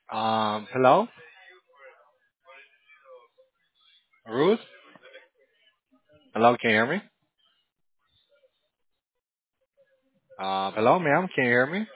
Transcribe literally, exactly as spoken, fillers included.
Um, hello, Ruth. Hello, can you hear me? Uh, hello, ma'am. Can you hear me?